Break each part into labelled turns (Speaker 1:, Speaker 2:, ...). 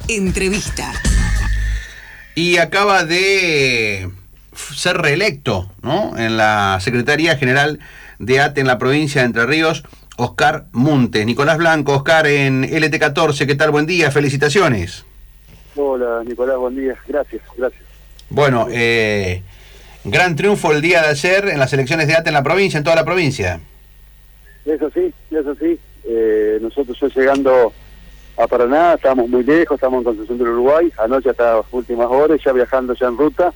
Speaker 1: Entrevista.
Speaker 2: Y acaba de ser reelecto, ¿no?, en la Secretaría General de ATE en la provincia de Entre Ríos, Oscar Muntes. Nicolás Blanco, Oscar en LT14, ¿qué tal? Buen día, felicitaciones.
Speaker 3: Hola, Nicolás, buen día. Gracias.
Speaker 2: Bueno, gran triunfo el día de ayer en las elecciones de ATE en la provincia, en toda la provincia.
Speaker 3: Eso sí. Nosotros ya llegando a Paraná, estábamos muy lejos, estamos en Concepción del Uruguay, anoche hasta las últimas horas, ya viajando ya en ruta.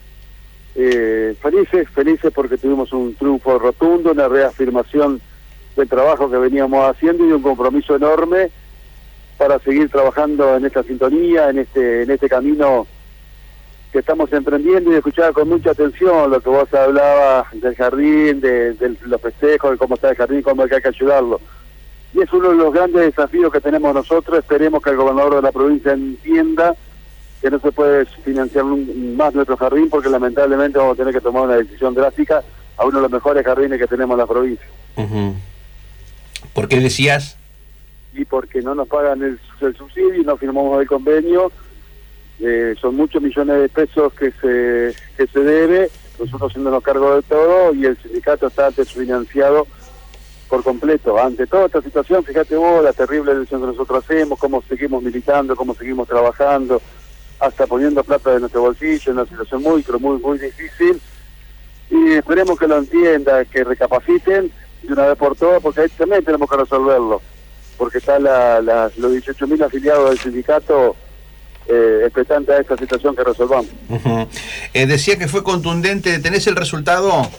Speaker 3: Felices porque tuvimos un triunfo rotundo, una reafirmación del trabajo que veníamos haciendo y un compromiso enorme para seguir trabajando en esta sintonía, en este camino que estamos emprendiendo, y escuchaba con mucha atención lo que vos hablabas del jardín, de los festejos, de cómo está el jardín, cómo hay que ayudarlo. Y es uno de los grandes desafíos que tenemos nosotros. Esperemos que el gobernador de la provincia entienda que no se puede financiar más nuestro jardín, porque lamentablemente vamos a tener que tomar una decisión drástica a uno de los mejores jardines que tenemos en la provincia.
Speaker 2: ¿Por qué decías?
Speaker 3: Y porque no nos pagan el subsidio, no firmamos el convenio, son muchos millones de pesos que se debe, nosotros haciéndonos cargo de todo, y el sindicato está desfinanciado por completo. Ante toda esta situación, fíjate vos la terrible elección que nosotros hacemos, cómo seguimos militando, cómo seguimos trabajando, hasta poniendo plata de nuestro bolsillo en una situación muy difícil, y esperemos que lo entienda, que recapaciten de una vez por todas, porque ahí también tenemos que resolverlo, porque está los 18.000 afiliados del sindicato expectantes a esta situación que resolvamos.
Speaker 2: Decía que fue contundente. ¿Tenés el resultado?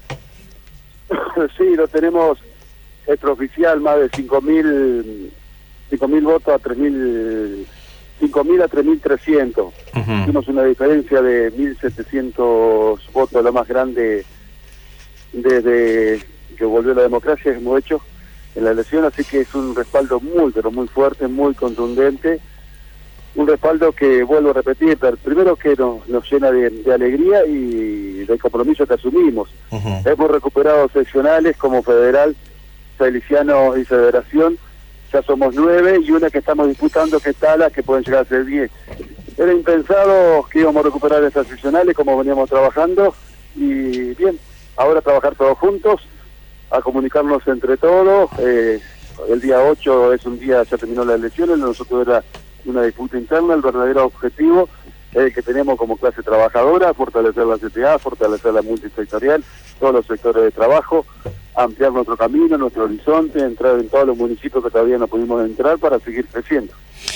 Speaker 3: Sí, lo tenemos extraoficial, más de 5.000 votos a 5.000 a 3.300. Tuvimos una diferencia de 1.700 votos, la más grande desde que volvió la democracia, hemos hecho en la elección, así que es un respaldo muy, pero muy fuerte, muy contundente, un respaldo que, vuelvo a repetir, primero que nos llena de alegría y del compromiso que asumimos. Hemos recuperado seccionales como Federal, Feliciano y Federación, ya somos 9, y una que estamos disputando que es Tala, que pueden llegar a ser 10. Era impensado que íbamos a recuperar esas seccionales como veníamos trabajando, y bien, ahora trabajar todos juntos, a comunicarnos entre todos. El día 8 es un día, ya terminó las elecciones, nosotros era una disputa interna. El verdadero objetivo es el que tenemos como clase trabajadora: fortalecer la CTA, fortalecer la multisectorial, todos los sectores de trabajo, ampliar nuestro camino, nuestro horizonte, entrar en todos los municipios que todavía no pudimos entrar para seguir creciendo.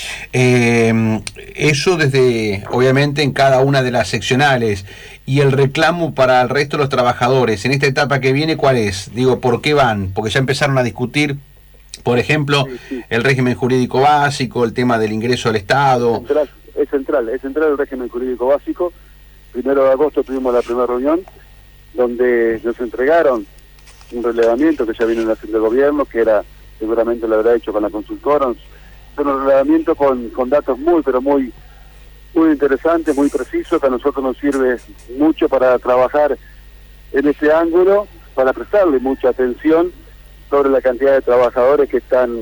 Speaker 2: Eso desde, obviamente, en cada una de las seccionales. Y el reclamo para el resto de los trabajadores en esta etapa que viene, ¿cuál es? Digo, ¿por qué van? Porque ya empezaron a discutir, por ejemplo, el régimen jurídico básico, el tema del ingreso al Estado.
Speaker 3: Es central el régimen jurídico básico. 1 de agosto tuvimos la primera reunión donde nos entregaron un relevamiento que ya viene en la acción del gobierno, que era, seguramente lo habrá hecho con la consultora, un relevamiento con datos muy interesantes, muy precisos, que a nosotros nos sirve mucho para trabajar en ese ángulo, para prestarle mucha atención sobre la cantidad de trabajadores que están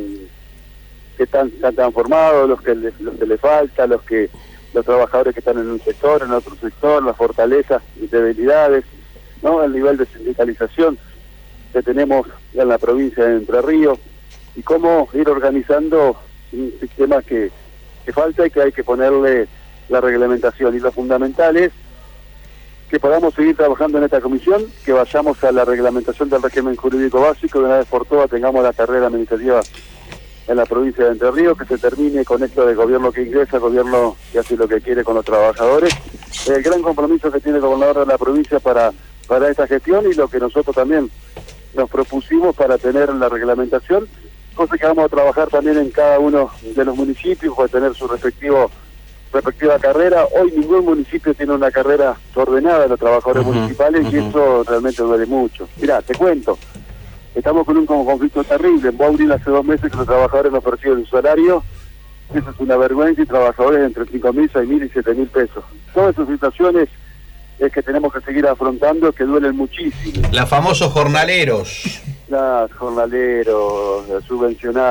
Speaker 3: formados, los que le falta, los trabajadores que están en un sector, en otro sector, las fortalezas y debilidades, ¿no? El nivel de sindicalización que tenemos en la provincia de Entre Ríos, y cómo ir organizando un sistema que falta y que hay que ponerle la reglamentación. Y lo fundamental es que podamos seguir trabajando en esta comisión, que vayamos a la reglamentación del régimen jurídico básico, de una vez por todas tengamos la carrera administrativa en la provincia de Entre Ríos, que se termine con esto de gobierno que ingresa, gobierno que hace lo que quiere con los trabajadores. El gran compromiso que tiene el gobernador de la provincia para esta gestión, y lo que nosotros también nos propusimos para tener la reglamentación, cosa que vamos a trabajar también en cada uno de los municipios para tener su respectiva carrera. Hoy ningún municipio tiene una carrera ordenada de los trabajadores municipales, y eso realmente duele mucho. Mirá, te cuento, estamos con un conflicto terrible. En Bowling hace 2 meses que los trabajadores nos ofrecieron un salario, eso es una vergüenza, y trabajadores entre 5.000, 6.000 y 7.000 pesos. Todas esas situaciones es que tenemos que seguir afrontando, que duelen muchísimo.
Speaker 2: Los famosos jornaleros.
Speaker 3: Jornaleros, subvencionados.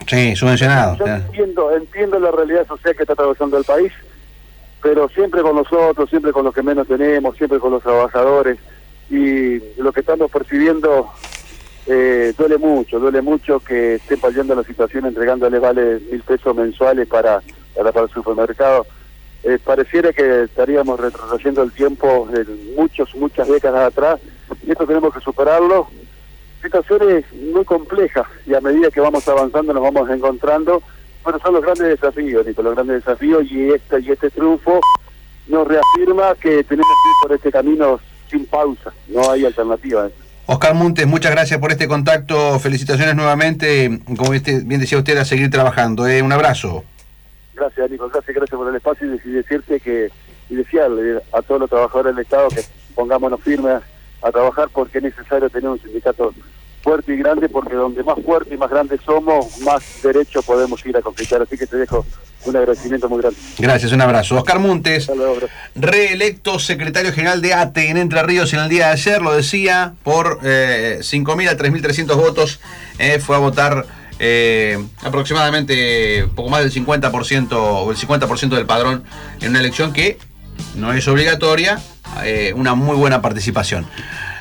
Speaker 2: Sí, subvencionado.
Speaker 3: Yo entiendo la realidad social que está atravesando el país, pero siempre con nosotros, siempre con los que menos tenemos, siempre con los trabajadores, y lo que estamos percibiendo duele mucho que estén paliando la situación, entregándoles vale 1.000 pesos mensuales para el supermercado. Pareciera que estaríamos retrocediendo el tiempo en muchas décadas atrás, y esto tenemos que superarlo. Situaciones muy complejas, y a medida que vamos avanzando nos vamos encontrando, pero son los grandes desafíos, Nico, los grandes desafíos, y este triunfo nos reafirma que tenemos que ir por este camino sin pausa, no hay alternativa.
Speaker 2: Oscar Muntes, muchas gracias por este contacto, felicitaciones nuevamente, como bien decía usted, a seguir trabajando. Un abrazo.
Speaker 3: Gracias, Nico, gracias por el espacio, y decirte y desearle a todos los trabajadores del Estado que pongámonos firmes a trabajar, porque es necesario tener un sindicato fuerte y grande, porque donde más fuerte y más grande somos, más derecho podemos ir a conquistar. Así que te dejo un agradecimiento muy grande.
Speaker 2: Gracias, un abrazo. Oscar Muntes, reelecto secretario general de ATE en Entre Ríos en el día de ayer, lo decía, por 5.000 a 3.300 votos, fue a votar aproximadamente poco más del 50% o el 50% del padrón en una elección que no es obligatoria, una muy buena participación.